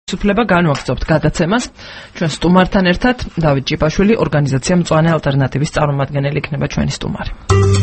უფლება განვაგრძობთ გადაცემას ჩვენ სტუმართან ერთად დავით ჭიპაშვილი ორგანიზაცია მწვანე ალტერნატივის წარმომადგენელი იქნება ჩვენი სტუმარი.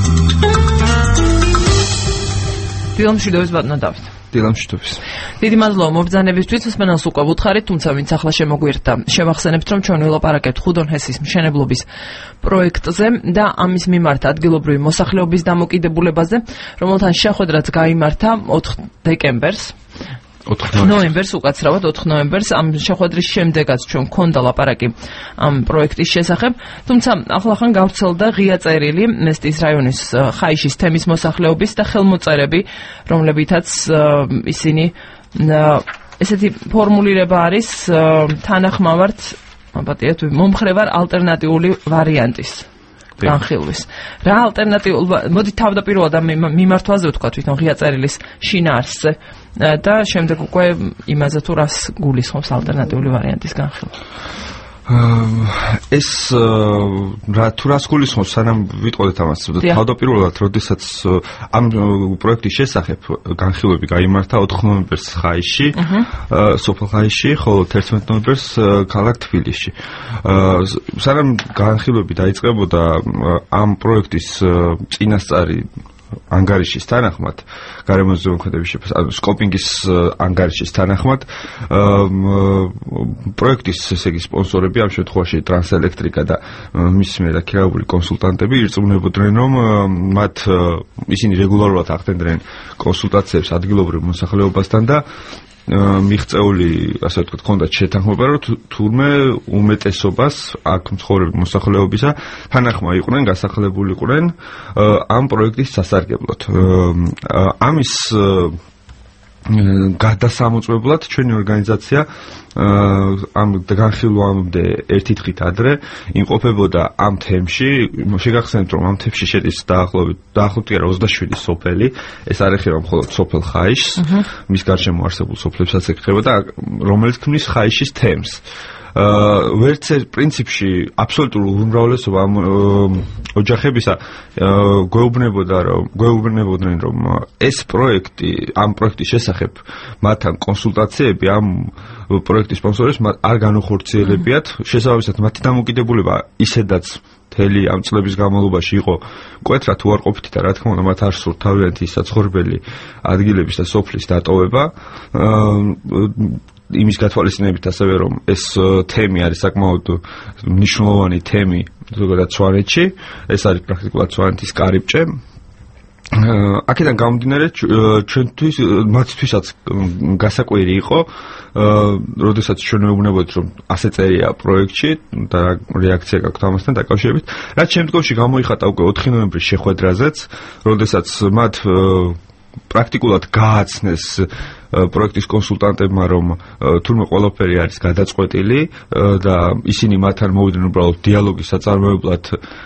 დილამშვიდობის ბატონო დავით. დილამშვიდობის. დიდი მადლობა მობრძანებისთვის, მსმენელს უკვე ვუთხარით, თუმცა ვინც ახლა შემოგვიერთდა, შევახსენებთ, რომ ჩვენ ვილაპარაკებთ ხუდონჰესის მშენებლობის პროექტზე და ამის მიმართ ადგილობრივი მოსახლეობის დამოკიდებულებაზე, რომელთან შეხვედრაც გაიმართა 4 დეკემბერს. 4 ნოემბერს უკაცრავად 4 ნოემბერს ამ შეხვედრის შემდეგაც ჩვენ გქონდა ლაპარაკი ამ პროექტის შესახებ, თუმცა ახლახან გავრცელდა ღია წერილი მესტიის რაიონის ხაიშის თემის მოსახლეობის და ხელმოწერები, რომლებითაც ისინი ესეთი ფორმულირება არის თანახმავართ მომხრევარ ალტერნატიული ვარიანტის განხილვის. რა ალტერნატიული, მოდი თავდაპირველად ამ მიმართვაზე ვთქვა თვითონ ღია წერილის შინაარსზე და შემდეგ უკვე იმაზე თუ რას გულისხმობს ალტერნატიული ვარიანტის განხილვა. ეს თუ რას გულისხმობს, სანამ ვიტყოდეთ ამას, თავდაპირველად, როდესაც ამ პროექტის შესახებ განხილვები გაიმართა 4 ნოემბერს ხაიში, სოფელ ხაიში, ხოლო 11 ნოემბერს ქალაქ თბილისში. სანამ განხილვები დაიწყებოდა ამ პროექტის წინასწარი ანგარიშის თანახმად, გარემოს ზემოქმედების სკოპინგის ანგარიშის თანახმად, პროექტის ესე იგი სპონსორები ამ შემთხვევაში ტრანსელექტრიკა და მის მიერ აქირავული კონსულტანტები ირწმუნებოდნენ, რომ მათ ისინი რეგულარულად ახდენდნენ კონსულტაციებს ადგილობრივ მოსახლეობასთან და მიღწეული, ასე ვთქვათ, ჰქონდათ შეთანხმება, რომ თურმე უმეტესობას აქ მცხოვრები მოსახლეობისა თანახმა იყვნენ, გასახლებულიყვნენ ამ პროექტის სასარგებლოდ. ამის გადასამოწმებლად ჩვენი ორგანიზაცია ამ განხილვამდე ერთი დღით ადრე იმყოფებოდა ამ თემში. შეგახსენებთ, რომ ამ თემში შედის დაახლოებით 27 სოფელი, ეს არ ეხება მხოლოდ სოფელ ხაიშს, მის გარშემო არსებულ სოფლებსაც ეხება და რომელიც ქმნის ხაიშის თემს. ვერც პრინციპში აბსოლუტურ უმრავლესობა ამ ოჯახებისა გვეუბნებოდნენ, რომ ეს პროექტი, ამ პროექტის შესახებ მათთან კონსულტაციები ამ პროექტის სპონსორებს არ განუხორციელებიათ, შესაბამისად მათი დამოკიდებულება ისედაც მთელი ამ წლების განმავლობაში იყო მკვეთრად უარყოფითი და რა თქმა უნდა მათ არ სურთ თავიანთი საცხოვრებელი ადგილების და სოფლის დატოვება. იმის გათვალისწინებით ასევე, რომ ეს თემი არის საკმაოდ მნიშვნელოვანი თემი ზოგადად სვანეთში, ეს არის პრაქტიკულად სვანეთის კარიბჭე. აქედან გამომდინარე, ჩვენთვის, მათთვისაც გასაკვირი იყო, როდესაც ჩვენ ვეუბნებოდით, რომ ასე წერია პროექტში და რეაქცია გაქვთ ამასთან დაკავშირებით, რაც შემდგომში გამოიხატა უკვე 4 ნოემბრის შეხვედრაზეც, როდესაც მათ პრაქტიკულად გააცნეს პროექტის კონსულტანტებმა, რომ თურმე ყველაფერი არის გადაწყვეტილი და ისინი მათთან მოვიდნენ უბრალოდ დიალოგის საწარმოებლად,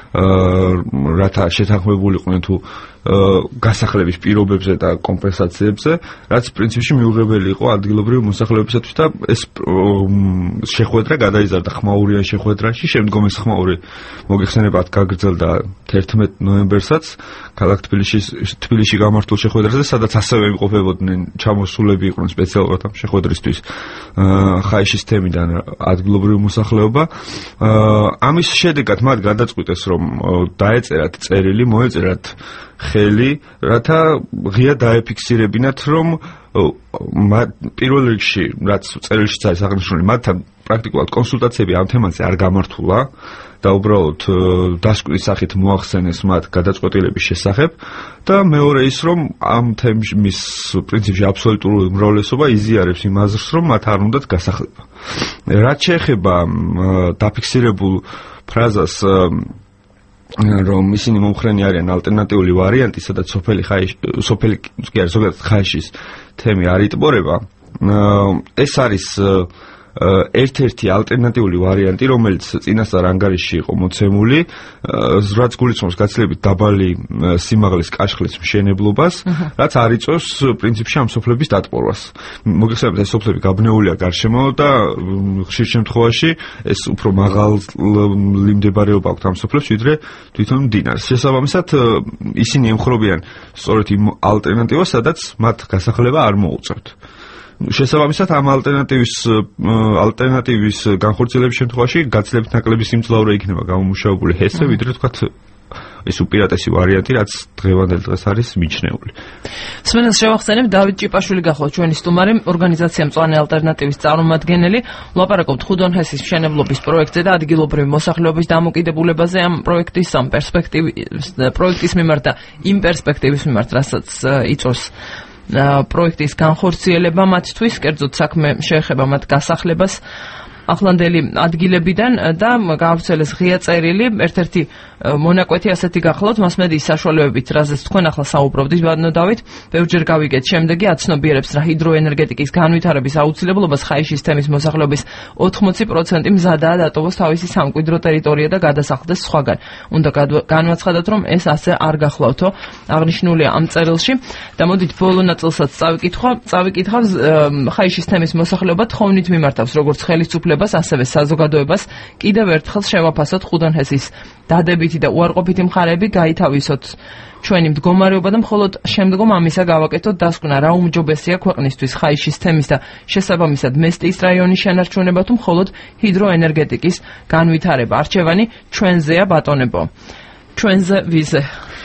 რათა შეთანხმებულიყვნენ თუ გასახლების პირობებზე და კომპენსაციებზე, რაც პრინციპში მიუღებელი იყო ადგილობრივი მოსახლეობისათვის და ეს შეხვედრა გადაიზარდა ხმაურიან შეხვედრაში. შემდგომ ეს ხმაური მოგეხსენებათ გაგრძელდა 11 ნოემბერსაც ქალაქ თბილისში გამართულ შეხვედრაზე, სადაც ასევე იმყოფებოდნენ ჩამოსულები იყვნენ სპეციალურად ამ შეხვედრისთვის ხაიშის თემიდან ადგილობრივი მოსახლეობა. ამის შედეგად მათ გადაწყვიტეს, რომ დაეწერათ წერილი, მოეწერათ ხელი, რათა ღია დაეფიქსირებინათ, რომ პირველ რიგში, რაც წერილშიც არის აღნიშნული, მათთან პრაქტიკულად კონსულტაციები ამ თემაზე არ გამართულა და უბრალოდ დასკვნის სახით მოახსენეს მათ გადაწყვეტილების შესახებ და მეორე ის, რომ ამ თემის პრინციპში აბსოლუტური უმრავლესობა იზიარებს იმ აზრს, რომ მათ არ უნდათ გასახლება. რაც შეეხება დაფიქსირებულ ფრაზას, რომ ისინი მომხრენი არიან ალტერნატიული ვარიანტი, სადაც სოფელი კი არის ზოგადად ხაიშის თემი არ იტბორება, ეს არის ერთ-ერთი ალტერნატიული ვარიანტი, რომელიც წინასწარ ანგარიშში იყო მოცემული, რაც გულისხმობს გაცილებით დაბალი სიმაღლის კაშხლის მშენებლობას, რაც არ იწვევს პრინციპში ამ სოფლების დატბორვას. მოგეხსენებათ, ეს სოფლები გაბნეულია გარშემო და ხშირ შემთხვევაში ეს უფრო მაღალი მდებარეობა აქვს ამ სოფლებს, ვიდრე თვითონ მდინარეს. შესაბამისად, ისინი ემხრობიან სწორედ იმ ალტერნატივას, სადაც მათ გასახლება არ მოუწევთ. შესაბამისად ამ ალტერნატივის განხორციელების შემთხვევაში გაცილებით ნაკლები სიმძლავრე იქნება გამომუშავებული ჰესე, ვიდრე თქვათ ეს უპირატესი ვარიანტი, რაც დღევანდელ დღეს არის მიჩნეული. სმენელს შევახსენებ, დავით ჭიპაშვილი გახლავთ ჩვენი სტუმარი, ორგანიზაცია მწვანე ალტერნატივის წარმომადგენელი. ვლაპარაკობთ ხუდონ ჰესის მშენებლობის პროექტზე და ადგილობრივი მოსახლეობის დამოკიდებულებაზე ამ პროექტის მიმართ და იმ პერსპექტივის მიმართ, რასაც იწვევს პროექტის განხორციელება მათთვის, კერძოდ საქმე შეეხება მათ გასახლებას ახლანდელი ადგილებიდან და გაავრცელეს ღია წერილი, ერთ-ერთი მონაკვეთი ასეთი გახლავთ მასმედიის საშუალებებით, რაზეც თქვენ ახლა საუბრობთ, ბატონო დავით, ბევრჯერ გავიგეთ, შემდეგი აცნობიერებს რა ჰიდროენერგეტიკის განვითარების აუცილებლობას ხაიშის თემის მოსახლეობის 80% მზადაა დატოვოს თავისი სამკვიდრო ტერიტორია და გადასახლდეს სხვაგან. უნდა განვაცხადოთ, რომ ეს ასე არ გახლავთო, აღნიშნულია ამ წერილში და მოდით ბოლო ნაწილსაც წავიკითხავ ხაიშის თემის მოსახლეობა თხოვნით მიმართავს როგორც ხელისუფლებას, ასევე საზოგადოებას კიდევ ერთხელ შევაფასოთ ხუდონ ჰესის დადებითი და უარყოფითი მხარეები, გაითავისოთ ჩვენი მდგომარეობა და მხოლოდ შემდგომ ამისა გავაკეთოთ დასკვნა, რა უმჯობესია ქვეყნისთვის ხაიშის თემის და შესაბამისად მესტიის რაიონის შენარჩუნება თუ მხოლოდ ჰიდროენერგეტიკის განვითარება. არჩევანი ჩვენზეა, ბატონებო. ჩვენზე ვიზე?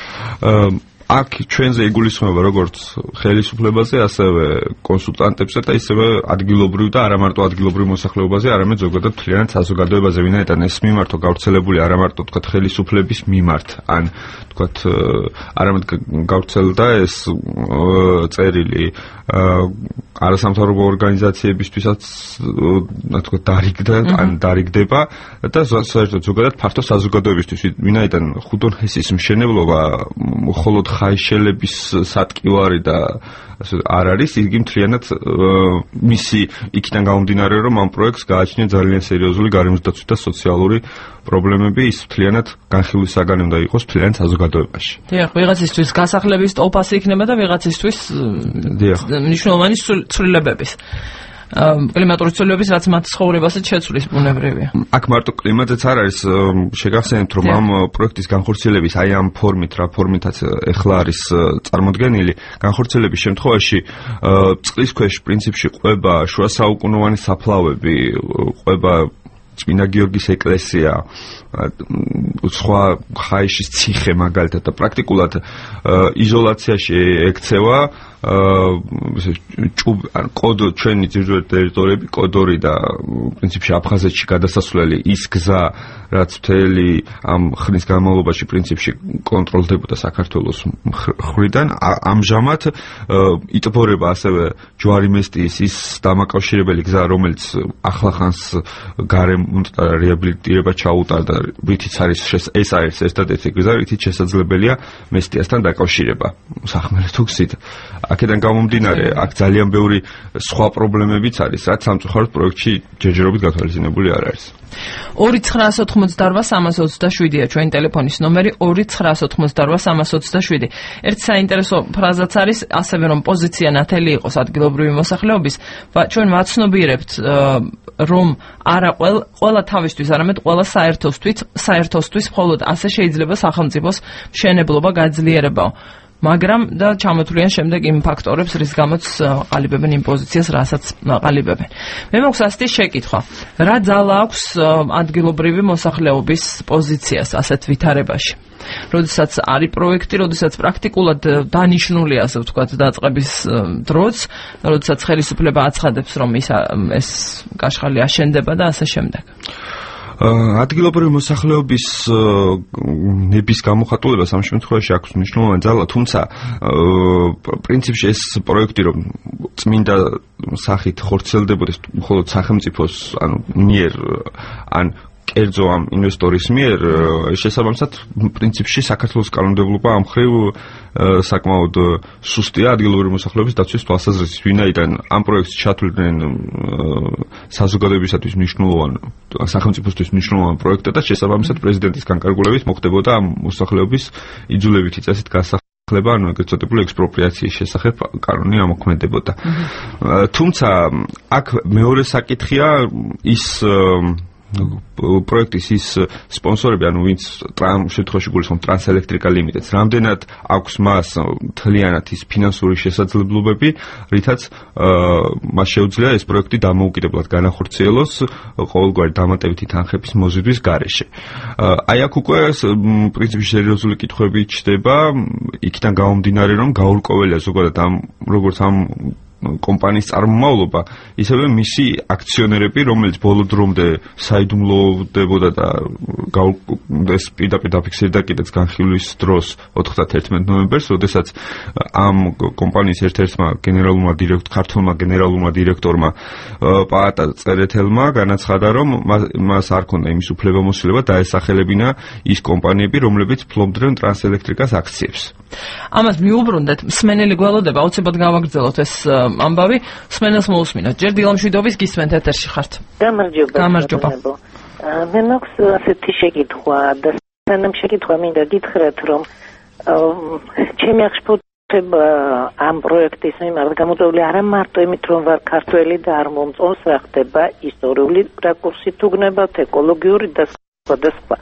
აქ ჩვენზე იგულისხმება როგორც ხელისუფლებაზე, ასევე კონსულტანტებზე და ისევე ადგილობრივ და არა მარტო ადგილობრივ მოსახლეობაზე, არამედ ზოგადად მთლიანად საზოგადოებაზე, ვინაიდან ეს მიმართვა გავრცელებული არა მარტო თქვათ ხელისუფლების მიმართ, ან თქვათ არამედ გავრცელდა ეს წერილი არასამთავრობო ორგანიზაციებისთვისაც თქვათ დარიგდება და საერთოდ ზოგადად ფართო საზოგადოებისთვის, ვინაიდან ხუდონ ჰესის მშენებლობა მხოლოდ ხაიშელების სატკივარი და არ არის, იგი მთლიანად მისი იქიდან გამომდინარე, რომ ამ პროექტს გააჩნია ძალიან სერიოზული გარემოსდაცვით და სოციალური პრობლემები, ის მთლიანად განხილვის საგანი უნდა იყოს მთლიან საზოგადოებაში. დიახ, ვიღაცისთვის გასახლების ტოლფასი იქნება და ვიღაცისთვის მნიშვნელოვანი ცვლილებების. კლიმატური ცვლილებების, რაც მათ ცხოვრებასაც შეცვლის ბუნებრივია. აქ მარტო კლიმატიც არ არის, შეგახსენებთ, რომ ამ პროექტის განხორციელების აი ამ ფორმით, რა ფორმითაც ეხლა არის წარმოდგენილი, განხორციელების შემთხვევაში წყლის ქვეშ პრინციპში ყვება შუა საუკუნოვანი საფლავები, ყვება წმინდა გიორგის ეკლესია, სხვა ხაიშის ციხე მაგალითად და პრაქტიკულად იზოლაციაში ექცევა ჩვენი ძირითადი ტერიტორიები, კოდორი და პრინციპში აფხაზეთში გადასასვლელი, ის გზა, რაც მთელი ამ ხნის განმავლობაში პრინციპში კონტროლდებოდა საქართველოს მხრიდან, ამჟამად იტბორება ასევე ჯვარი-მესტიის ის დამაკავშირებელი გზა, რომელიც ახლახანს გარემონტ და რეაბილიტირება ჩაუტარდა, რითიც არის ეს არის ერთადერთი გზა, რითიც შესაძლებელია მესტიასთან დაკავშირება სახმელეთო გზით. აქედან გამომდინარე, აქ ძალიან ბევრი სხვა პრობლემებიც არის, რაც სამწუხაროდ პროექტში ჯერჯერობით გათვალისწინებული არ არის. 2988327-ია ჩვენი ტელეფონის ნომერი, 2988327. ერთ საინტერესო ფრაზაც არის, ასევე რომ პოზიცია ნათელი იყოს ადგილობრივი მოსახლეობის, ჩვენ ვაცნობიერებთ, რომ არა ყველა თავისთვის, არამედ ყველა საერთოსთვის მხოლოდ ასე შეიძლება სახელმწიფოს მშენებლობა გაძლიერებაო. მაგრამ და ჩამოთვლიან შემდეგ იმ ფაქტორებს, რის გამოც ყალიბებენ იმ პოზიციას, რასაც ყალიბებენ. მე მაქვს ასეთი შეკითხვა. რა ძალა აქვს ადგილობრივი მოსახლეობის პოზიციას ასეთ ვითარებაში? როდესაც არის პროექტი, როდესაც პრაქტიკულად დანიშნულია, ასე ვთქვათ, დაწყების დროც, როდესაც ხელისუფლება აცხადებს, რომ ეს კაშხალი აშენდება და ასე შემდეგ. ადგილობრივი მოსახლეობის ნების გამოხატულებას ამ შემთხვევაში აქვს მნიშვნელოვანი ძალა, თუმცა პრინციპში ეს პროექტი რომ წმინდა სახით ხორციელდებოდეს მხოლოდ სახელმწიფოს მიერ ან კერძო ამ ინვესტორის მიერ, შესაბამისად პრინციპში საქართველოს კანონმდებლობა ამ მხრივ საკმაოდ სუსტია ადგილობრივი მოსახლეობის დაცვის თვალსაზრისით, ვინაიდან ამ პროექტს ჩათვლილდნენ საზოგადოებისათვის მნიშვნელოვანი, სახელმწიფოსთვის მნიშვნელოვანი პროექტი და შესაბამისად პრეზიდენტის განკარგულებით მოხდებოდა ამ მოსახლეობის იძულებითი წესით გასახლება, ანუ ეგრეთ წოდებული ექსპროპრიაციის შესახებ კანონი ამოქმედებოდა. თუმცა აქ მეორე საკითხია ის პროექტის ის სპონსორები, ანუ ვინც შემთხვევაში გულისხმობ Trans-Electrica Limited-ს, რამდენად აქვს მას მთლიანად ის ფინანსური შესაძლებლობები, რითაც მას შეუძლია ეს პროექტი დამოუკიდებლად განახორციელოს ყოველგვარი დამატებითი თანხების მოზიდვის გარეშე. აი აქ უკვე პრინციპში სერიოზული კითხვები ჩდება, იქიდან გამომდინარე, რომ გაურკვეველია ზოგადად როგორც ამ კომპანიის წარმომავლობა, ისევე მისი აქციონერები, რომელიც ბოლო დრომდე საიდუმლოდებოდა და ეს პირდაპირ დაფიქსირდა კიდეც განხილვის დროს 91 ნოემბერს, როდესაც ამ კომპანიის ერთ-ერთმა ქართულმა გენერალურმა დირექტორმა პაატა წერეთელმა განაცხადა, რომ მას არ ქონდა იმის უფლებამოსილება დაესახელებინა ის კომპანიები, რომლებიც ფლობდნენ Trans-Electrica-ს აქციებს. ამას მიუბრუნდეთ, მსმენელი გველოდება, აუცილებლად გავაგრძელოთ ეს ამბავი, მსმენელს მოусმინოთ. ჯერ დილამშვიდობის გისმენთ ეთერში ხართ. გამარჯობა. მე მაქვს ასეთი შეკითხვა და სანამ შეკითხვა მინდა გითხრათ, რომ ჩემი აღშფოთება ამ პროექტის მიმართ გამოწვეული არა მარტო იმით, რომ ვარ ქართველი და არ მომწონს რა ხდება ისტორიული რაკურსით უგნებავთ, ეკოლოგიური და სხვა.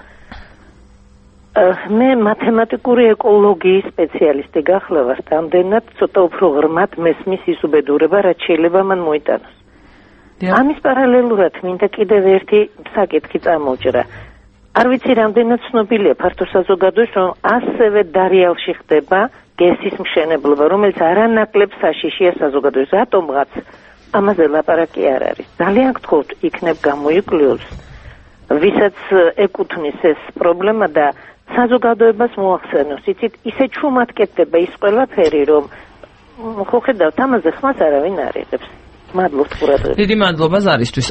მე მათემატიკური ეკოლოგიის სპეციალისტი გახლავართ, ამდენად ცოტა უფრო ღრმად მესმის ის უბედურება, რაც შეიძლება მან მოიტანოს. ამის პარალელურად მინდა კიდევ ერთი საკითხი წამოვჭრა. არ ვიცი რამდენად ცნობილია ფართო საზოგადოებას, რომ ასევე დარიალში ხდება გესის მშენებლობა, რომელიც არანაკლებ საშიშია საზოგადოებას. რატომღაც ამაზე ლაპარაკი არ არის. ძალიან გთხოვთ, იქნებ გამოიკვლიოს, ვისაც ეკუთვნის ეს პრობლემა და საზოგადოებას მოახსენოს. იცით, ისე ჩუმად კეთდება ის ყველაფერი, რომ ხო ხედავთ, ამაზე ხმას არავინ არ იღებს. მადლობთ ყურადღებისთვის. დიდი მადლობა ზარისთვის.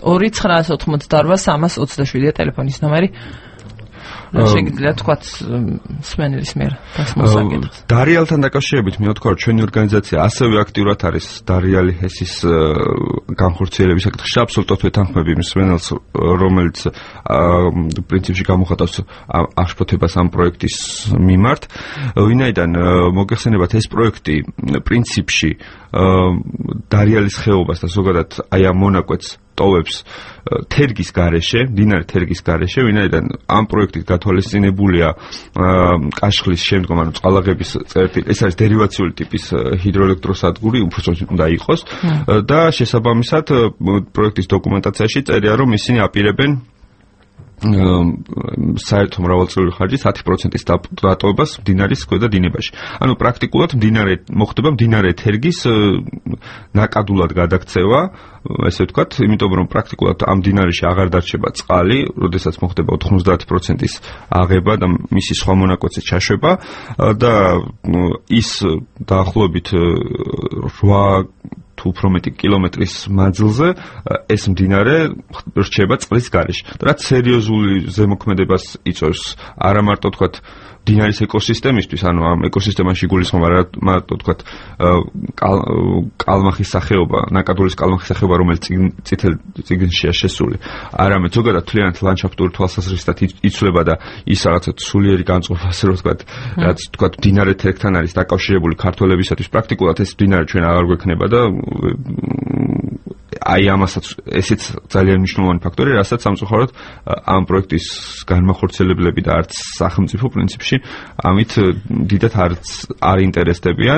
2988327 ტელეფონის ნომერი. შეგიძლიათ თქვათ მსმენელის მიერ დასმოსაკითხს. დარიალთან დაკავშირებით მე ვთქვა, რომ ჩვენი ორგანიზაცია ასევე აქტიურად არის დარიალი ჰესის განხორციელების საკითხში. აბსოლუტურად ვეთანხმები მსმენელს, რომელიც პრინციპში გამოხატავს აღშფოთებას ამ პროექტის მიმართ. ვინაიდან მოგეხსენებათ, ეს პროექტი პრინციპში დარიალის ხეობას და ზოგადად აი ამ მონაკვეთს ტოვებს თერგის გარეშე, მდინარე თერგის გარეშე, ვინაიდან ამ პროექტით გათვალისწინებულია კაშხლის შემდგომ, ანუ წყალაღების წერტილი, ეს არის დერივაციული ტიპის ჰიდროელექტროსადგური, უბრალოდ უნდა იყოს და შესაბამისად პროექტის დოკუმენტაციაში წერია, რომ ისინი აპირებენ საერთო მრავალწლიური ხარჯის 10%-ის დატოვებას მდინარის ქვედა დინებაში. ანუ პრაქტიკულად მოხდება მდინარე თერგის ნაკადულად გადაქცევა, ესე ვთქვათ, იმიტომ რომ პრაქტიკულად ამ მდინარეში აღარ დარჩება წყალი, როდესაც მოხდება 90%-ის აღება და მისი სხვა მონაკვეთზე ჩაშვება და ის დაახლოებით 8 თუ უფრო მეტი კილომეტრის მანძილზე ეს მდინარე რჩება წყლის გარეშე. რაც სერიოზული ზემოქმედებას იწვევს არა მარტო თქვათ მდინარის ეკოსისტემისთვის, ანუ ამ ეკოსისტემაში გულისხმობა არა მარტო თქვათ კალმახის სახეობა, ნაკადულის კალმახის სახეობა, რომელიც წითელ წიგნშია შესული, არამედ ზოგადად მთლიანად ლანდშაფტური თვალსაზრისით იცვლება და ის რაღაცა სულიერი განწყობა, ასე რომ ვთქვათ, რაც თქვათ მდინარე თერგთან არის დაკავშირებული ქართველებისათვის პრაქტიკულად ეს მდინარე ჩვენ აღარ გვექნება და აი ამასაც ესეც ძალიან მნიშვნელოვანი ფაქტორი, რასაც სამწუხაროდ ამ პროექტის განმახორციელებლები და არც სახელმწიფო პრინციპში ამით დიდად არ ინტერესდებიან.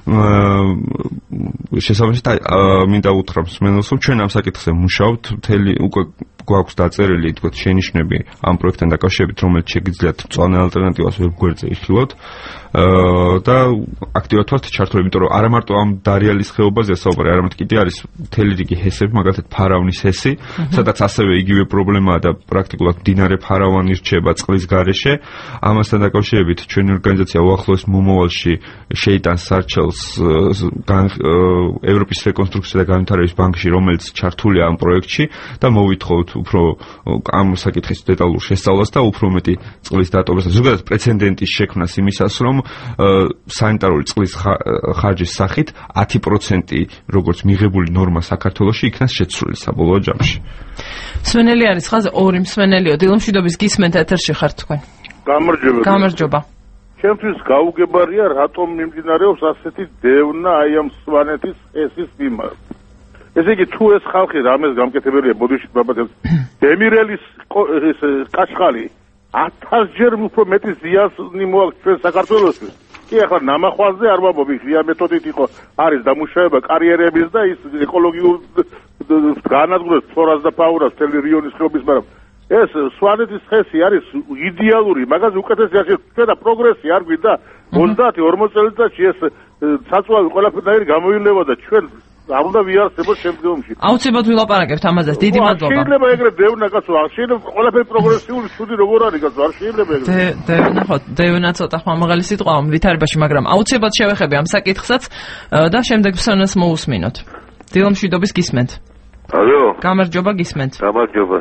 შესაბამისად მინდა უთხრა მსმენელს, რომ ჩვენ ამ საკითხზე მუშაობთ, მთელი უკვე გვაქვს დაწერილი თქვათ შენიშვნები ამ პროექტთან დაკავშირებით, რომელიც შეგიძლიათ მწვანე ალტერნატივას ვებ გვერდზე იხილოთ და აქტიურად ვართ ჩართული, იმიტომ რომ არა მარტო ამ დარიალის ხეობაზე საუბარი, არამედ კიდე არის მთელი რიგი ჰესები, მაგალითად ფარავნის ჰესი, სადაც ასევე იგივე პრობლემაა და პრაქტიკულად მდინარე ფარავანი რჩება წყლის გარეშე. ამასთან დაკავშირებით ჩვენი ორგანიზაცია უახლოეს მომავალში შეიტანს სარჩელს ევროპის რეკონსტრუქცია და განვითარების ბანკში, რომელიც ჩართულია ამ პროექტში და მოვითხოვთ უფრო ამ საკითხის დეტალურ შესწავლას და უფრო მეტი წყლის დატოვებას და ზოგადად პრეცედენტის შექმნას იმისას, რომ სანიტარული წყლის ხარჯის სახით 10% როგორც მიღებული ნორმა საქართველოში იქნას შეცვლილი საბოლოო ჯამში. მსმენელი არის ხაზე, ორი მსმენელიო, დილამშვიდობის გისმენთ ეთერში ხართ თქვენ. გამარჯობა. ჩემთვის გაუგებარია, რატომ მიმდინარეობს ასეთი დევნა აი ამ სვანეთის ჰესის მიმართ. ესე იგი თუ ეს ხალხი რამეს გამკეთებელია ბოდიში ბაბაკებს დემირელის კაშხალი 1000-ჯერ უფრო მეტი ზიანს მოაქვს ჩვენ საქართველოსთვის. კი ახლა ნამახვაზე არ ვამბობ, ღია მეთოდით იყო არის დამუშავება კარიერების და ის ეკოლოგიურ განადგურებს ფლორას და ფაუნას მთელი რიონის ხეობის, მაგრამ ეს სვანეთის ხესი არის იდეალური, მაგაზე უკეთესი არის ჩვენ პროგრესი არ გვინდა 30-40 წელიწადში ეს საწვავი ყველაფერი გამოილევა და ჩვენ არ უნდა ვიარსებოთ შემდგომში. აუცილებლად ვილაპარაკებთ ამაზე. დიდი მადლობა. შეიძლება ეგრე დევნა კაცო, არ შეიძლება ყველაფერი პროგრესიული ცუდი როგორ არის კაცო, არ შეიძლება ეგრე. დევნა ცოტა ხმამაღალი სიტყვაა ვითარებაში, მაგრამ აუცილებლად შევეხები ამ საკითხსაც და შემდეგ ფსონას მოусმინოთ. დილომშვიდობის გისმენთ. ალო. გამარჯობა გისმენთ. გამარჯობა.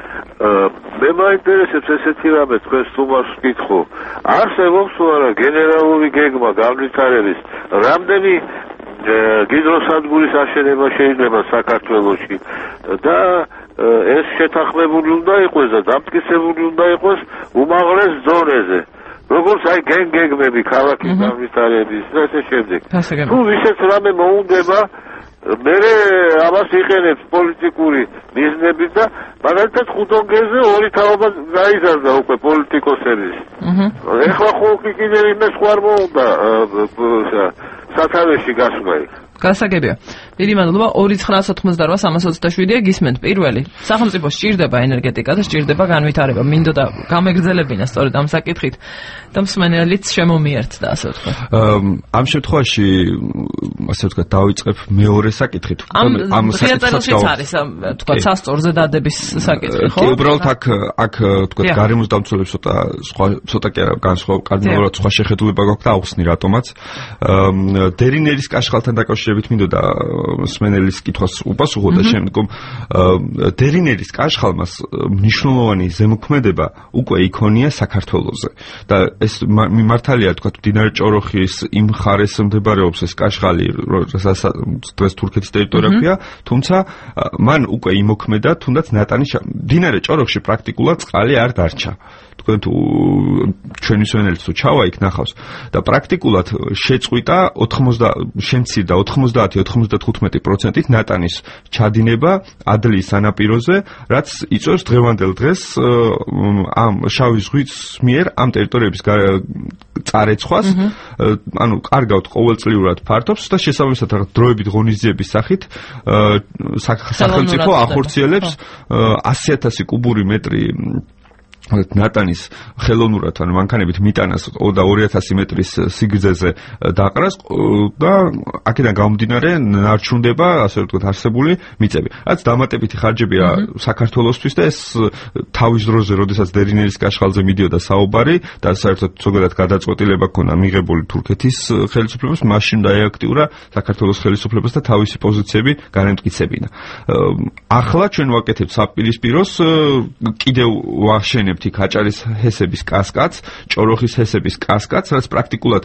მე მაინტერესებს ესეთი რამე თქვენ სტუმარს ვკითხო. არსებობს თუ არა გენერალური გეგმა განვითარების რამდენი გიდროსადგურის აშენება შეიძლება საქართველოში და ეს შეთანხმებული უნდა იყოს და დამტკიცებული უნდა იყოს უმაღლეს ზონაზე. როგორც აი გეგმები ქალაქის განვითარების და ესე შემდეგ. თუ ისეთ რამე მოუნდება მე ამას იყენებს პოლიტიკური მიზნებით და მაგალითად ხუთონგეზე ორი თაობა გაიზარდა უკვე პოლიტიკოსების. ეხლა ხო კიდე იმეს ხوار მოუნდა სათავეში გასვლა. გასაგებია. დიდი მადლობა 29988-327-ია გისმენთ. პირველი, სახელმწიფო სჭირდება ენერგეტიკა და სჭირდება განვითარება. მინდოდა გამეგრძელებინა სწორედ ამ საკითხით და მსმენელიც შემომიერთდა, ასე ვთქვათ. ამ შემთხვევაში, ასე ვთქვათ, დავიწყებ მეორე საკითხით. ამ საკითხიც არის, ვთქვათ, სასწორზე დადების საკითხი, ხო? კი, უბრალოდ აქ ვთქვათ, გარემოსდამცველებს ცოტა კი არა, განსხვავებული კარდინალურად სხვა შეხედულება გვაქვს და აუხსნი რატომაც. დერინერის კაშხალთან დაკავშირებით მინდოდა მსმენელის კითხვას უპასუხო და შემდგომ დერინერის კაშხალმას მნიშვნელოვანი ზემოქმედება უკვე იქონია საქართველოზე და ეს მართალია თქვა მდინარე ჭოროხის იმ მხარეს მდებარეობს ეს კაშხალი დღეს თურქეთის ტერიტორია თუმცა მან უკვე იმოქმედა თუნდაც ნატანის მდინარე ჭოროხში პრაქტიკულად წყალი არ დარჩა თქვენ თუ ჩვენი მსმენელიც თუ ჩავა იქ ნახავს და პრაქტიკულად შეწყვიტა 90-შემცირდა 90-95%-ით ნატანის ჩადინება ადლიის სანაპიროზე, რაც იწვევს დღევანდელ დღეს ამ შავი ზღვის მიერ ამ ტერიტორიების წარეცხვას, ანუ კარგავთ ყოველწლიურად ფართობს და შესაბამისად დროებით ღონისძიების სახით სახელმწიფო ახორციელებს 100,000 კუბური მეტრი ნატანის ხელოვნურად ან მანქანებით მიტანას 2000 მეტრის სიგრძეზე დაყრას და აქედან გამომდინარე ნარჩუნდება ასე ვთქვათ არსებული მიწები. რაც დამატებითი ხარჯებია საქართველოსთვის და ეს თავის დროზე, როდესაც დერინერის კაშხალზე მიდიოდა საუბარი და საერთოდ ზოგადად გადაწყვეტილება ქონა მიღებული თურქეთის ხელისუფლებას, მაშინ დაეაქტიურა საქართველოს ხელისუფლებას და თავისი პოზიციები განემტკიცებინა. ახლა ჩვენ ვაკეთებთ საპირისპიროს კიდევ ვახშენებთ აჭარის ჰესების კასკადს, ჭოროხის ჰესების კასკადს, რაც პრაქტიკულად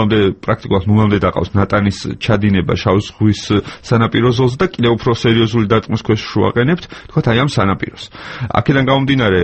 ნულამდე დაყავს ნატანის ჩადინება შავ ზღვის სანაპირო ზოლზე და კიდევ უფრო სერიოზული დარტყმის ქვეშ ვაყენებთ, თქვათ აი ამ სანაპიროს. აქედან გამომდინარე,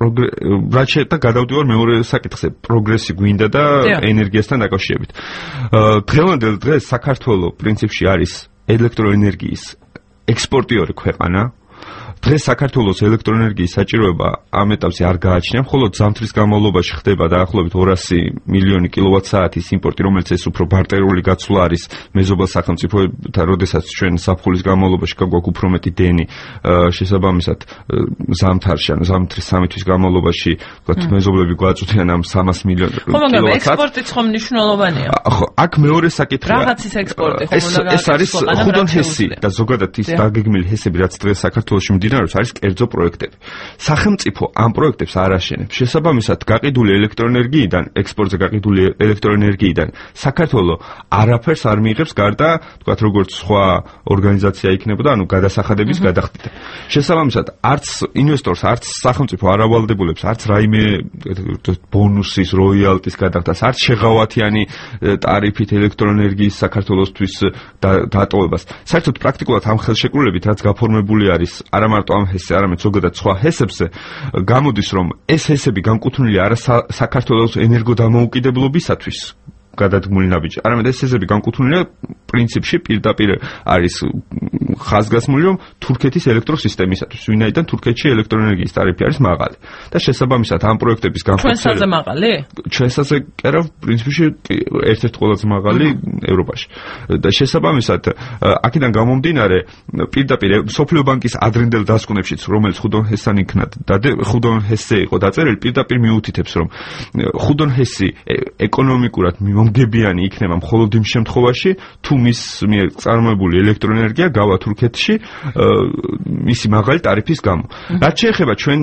რაც შეეთა გადავდივარ მეორე საკითხზე, პროგრესი გვინდა და ენერგიასთან დაკავშირებით. დღევანდელ დღეს საქართველო პრინციპში არის ელექტროენერგიის ექსპორტიორი ქვეყანა. დღეს საქართველოს ელექტროენერგიის საჭიროება ამ ეტაპზე არ გააჩნია, მხოლოდ ზამთრის განმავლობაში ხდება დაახლოებით 200 მილიონი კილოვატ-საათის იმპორტი, რომელიც ეს უფრო ბარტერული გაცვლა არის მეზობელ სახელმწიფოებთან, როდესაც ჩვენ ზაფხულის განმავლობაში გვაქვს უფრო მეტი დენი, შესაბამისად ზამთარში, ანუ ზამთრის 3 თვის განმავლობაში, ვთქვათ, მეზობლები გვაწვდიან ამ 300 მილიონ კილოვატ-საათს. მაგრამ ექსპორტიც ხომ მნიშვნელოვანია. ხო, აქ მეორე საკითხია. რაღაცის ექსპორტი ხომ უნდა ეს არის ხუდონ ჰესი და ზოგადად ის დაგეგმილი ჰესები, რაც დღეს საქართველოში მდინარებს არის კერძო პროექტები. სახელმწიფო ამ პროექტებს არ აშენებს. შესაბამისად, გაყიდული ელექტროენერგიიდან, ექსპორტზე გაყიდული ელექტროენერგიიდან საქართველო არაფერს არ მიიღებს გარდა, თქვათ, როგორც სხვა ორგანიზაცია იქნებოდა, ანუ გადასახადების გადახდიდა. შესაბამისად, არც ინვესტორს, არც სახელმწიფო არ ავალდებულებს, არც რაიმე ბონუსის, როიალტის გადახდას, არც შეღავათიანი ტარიფით ელექტროენერგიის საქართველოსთვის დატოვებას. საერთოდ პრაქტიკულად ამ ხელშეკრულებით, რაც გაფორმებული არის არა მარტო ამ ჰესზე, არამედ ზოგადად სხვა ჰესებზე, გამოდის, რომ ეს ჰესები განკუთვნილია არა საქართველოს ენერგოდამოუკიდებლობისათვის, გადადგმული ნაბიჯი. არამედ ეს თეზები განკუთვნილია პრინციპში პირდაპირ არის ხაზგასმული, რომ თურქეთის ელექტროსისტემისათვის, ვინაიდან თურქეთში ელექტროენერგიის ტარიფი არის მაღალი. და შესაბამისად ამ პროექტების განხორციელება ჩვენსაზე მაღალი? ჩვენსაზე კი არა, პრინციპში ერთ-ერთი ყველაზე მაღალი ევროპაში. და შესაბამისად აქედან გამომდინარე პირდაპირ სოფლიო ბანკის ადრინდელ დასკვნებშიც, რომელიც ხუდონ ჰესთან იქნა ხუდონ ჰესზე იყო დაწერილი, პირდაპირ მიუთითებს, რომ ხუდონ ჰესი ეკონომიკურად მომგებიანი იქნება მხოლოდ იმ შემთხვევაში, თუ მის მიერ წარმოებული ელექტროენერგია გავა თურქეთში მისი მაღალი ტარიფის გამო. რაც შეეხება ჩვენ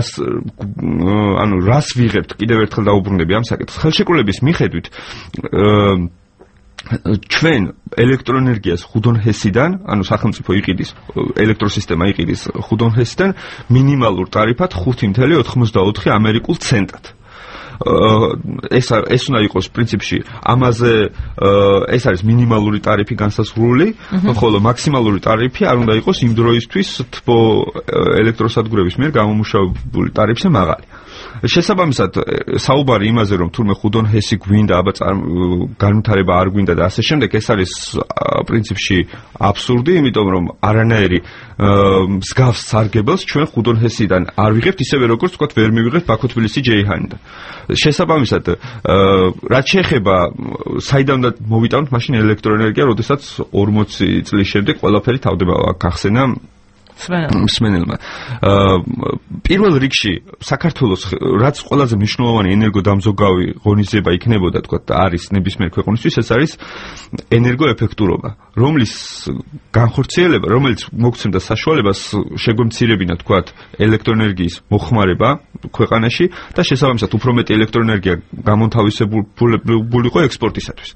რას ვიღებთ, კიდევ ერთხელ დაუბრუნდები ამ საკითხს. ხელშეკრულების მიხედვით ჩვენ ელექტროენერგიას ხუდონ ჰესიდან, სახელმწიფო იყიდის, ელექტროსისტემა იყიდის ხუდონ ჰესიდან მინიმალურ ტარიფად 5.94 ამერიკულ ცენტად. ეს უნდა იყოს პრინციპში ამაზე ეს არის მინიმალური ტარიფი განსაზღვრული, ხოლო მაქსიმალური ტარიფი არ უნდა იყოს იმ დროისთვის თბო ელექტროსადგურების მიერ გამომუშავებული ტარიფზე მაღალი. შესაბამისად საუბარი იმაზე, რომ თურმე ხუდონ ჰესი გვინდა, აბა განვითარება არ გვინდა და ასე შემდეგ, ეს არის პრინციპში აბსურდი, იმიტომ რომ არანაირი მსგავს სარგებელს ჩვენ ხუდონ ჰესიდან არ ვიღებთ, ისევე როგორც ვთქვათ, ვერ მივიღებთ ბაქო-თბილისი-ჯეიჰანიდან. შესაბამისად, რაც შეეხება საიდან უნდა მოვიტანოთ მაშინ ელექტროენერგია, როდესაც 40 წლის შემდეგ ყველაფერი თავდება გახსენა მსმენელმა. პირველ რიგში საქართველოს რაც ყველაზე მნიშვნელოვანი ენერგოდამზოგავი ღონისძიება იქნებოდა, თქვა, არის ნებისმიერ ქვეყნისთვის, ეს არის ენერგოეფექტურობა, რომლის განხორციელება, რომელიც მოგცემდა საშუალებას შეგვემცირებინა, თქვა, ელექტროენერგიის მოხმარება ქვეყანაში და შესაბამისად უფრო მეტი ელექტროენერგია გამონთავისებულიყო ექსპორტისათვის.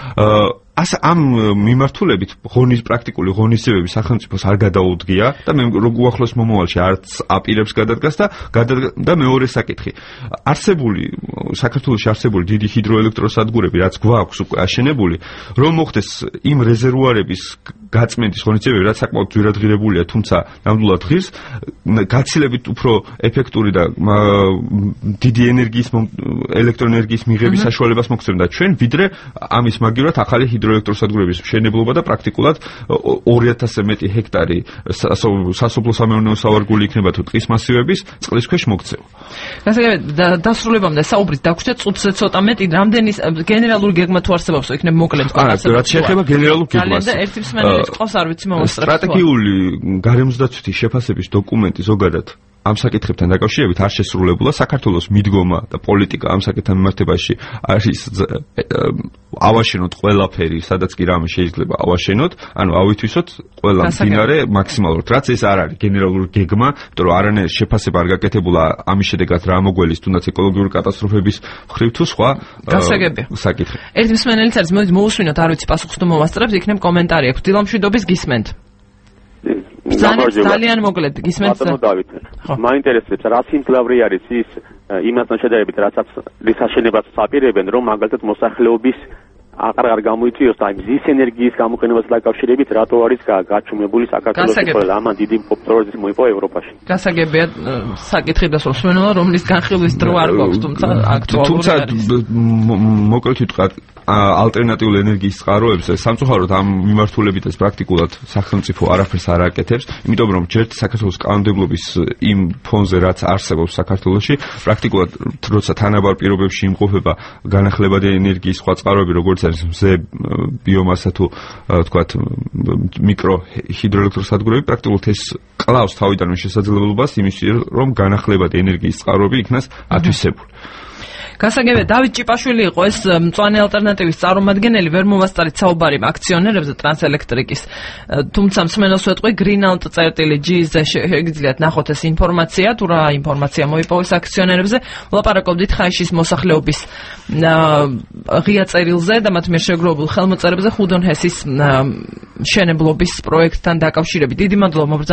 ამ მიმართულებით პრაქტიკული ღონისძიებები სახელმწიფოს არ გადაუდგია და მე უახლოს მომავალში არც აპირებს გადადგას და მეორე საკითხი. საქართველოში არსებული დიდი ჰიდროელექტროსადგურები, რაც გვაქვს უკვე აშენებული, რომ მოხდეს იმ რეზერვუარების გაწმენდის ღონისძიებები, რაც საკმაოდ ძვირადღირებულია, თუმცა ნამდვილად ღირს, გაცილებით უფრო ეფექტური და დიდი ელექტროენერგიის მიღების საშუალებას მოგცემდა ჩვენ, ვიდრე ამის მაგივრად ახალი ელექტროსადგურების მშენებლობა და პრაქტიკულად 2000-ზე მეტი ჰექტარი სასოფლო-სამეურნეო სავარგული იქნება თუ ტყის მასივების წყლის ქვეშ მოქცევა. დასრულებამდე საუბრის დაგვჭირდა წუთზე ცოტა მეტი, რამდენი გენერალური გეგმა თუ არსებობს, იქნებ მოკლედ. რაც შეეხება გენერალურ გეგმას. და ერთი მსმენელის ყავს, არ ვიცი მომასწრაფო. სტრატეგიული გარემოსდაცვითი შეფასების დოკუმენტი ზოგადად ამ საკითხებთან დაკავშირებით არ შესრულებულა. საქართველოს მიდგომა და პოლიტიკა ამ საკითხთან მიმართებაში არის ავაშენოთ ყველაფერი, სადაც კი რამე შეიძლება ავაშენოთ, ანუ ავითვისოთ ყველა მდინარე მაქსიმალურად. რაც ეს არ არის გენერალური გეგმა, იმიტომ რომ არანაირი შეფასება არ გაკეთებულა ამის შედეგად რა მოგველის, თუნდაც ეკოლოგიური კატასტროფების მხრივ თუ სხვა საკითხი. ერთი მსმენელიც არის, მოდით მოусვინოთ, არ ვიცი პასუხს თუ მოვასწრებთ, იქნებ კომენტარი აქვს. დილამშვიდობის გისმენთ. ძალიან მოკლედ გისმენთ. მაინტერესებს რა სიმძლავრე არის ის იმასთან შედარებით, რასაც ლისაშენებას აპირებენ, რომ მაგალითად მოსახლეობის აღარ გამოიწვიოს და მზის ენერგიის გამოყენებას დაკავშირებით რატო არის გაჩუმებული საქართველოს ყველა ამან დიდი პოპულარიზმი მოიპოვა ევროპაში. გასაგებია საკითხი დასვლა მსმენელმა, რომლის განხილვის დრო არ გვაქვს, თუმცა აქტუალური არის. მოკლედ ვიტყვათ, ალტერნატიული ენერგიის წყაროებზე სამწუხაროდ ამ მიმართულებითაც პრაქტიკულად სახელმწიფო არაფერს არ აკეთებს, იმიტომ რომ ჯერ საქართველოს კანონმდებლობის იმ ფონზე რაც არსებობს საქართველოში, პრაქტიკულად როცა თანაბარ პირობებში იმყოფება განახლებადი ენერგიის სხვა წყაროები, როგორც არის მზე, ბიომასა თუ თქვათ მიკრო ჰიდროელექტროსადგურები, პრაქტიკულად ეს კლავს თავიდანვე შესაძლებლობას იმისთვის, რომ განახლებადი ენერგიის წყაროები იქნას ათვისებული. გასაგებია, დავით ჭიპაშვილი იყო ეს მწვანე ალტერნატივის წარმომადგენელი, ვერ მოვასწარით საუბარი აქციონერებზე ტრანსელექტრიკის. თუმცა მსმენელს ვეტყვი greenalt.gz-ზე შეგიძლიათ ნახოთ ეს ინფორმაცია, თუ რა ინფორმაცია მოიპოვეს აქციონერებზე. ვლაპარაკობდით ხაიშის მოსახლეობის ღია წერილზე და მათ მიერ შეგროვებულ ხელმოწერებზე ხუდონ ჰესის მშენებლობის პროექტთან დაკავშირებით. დიდი მადლობა.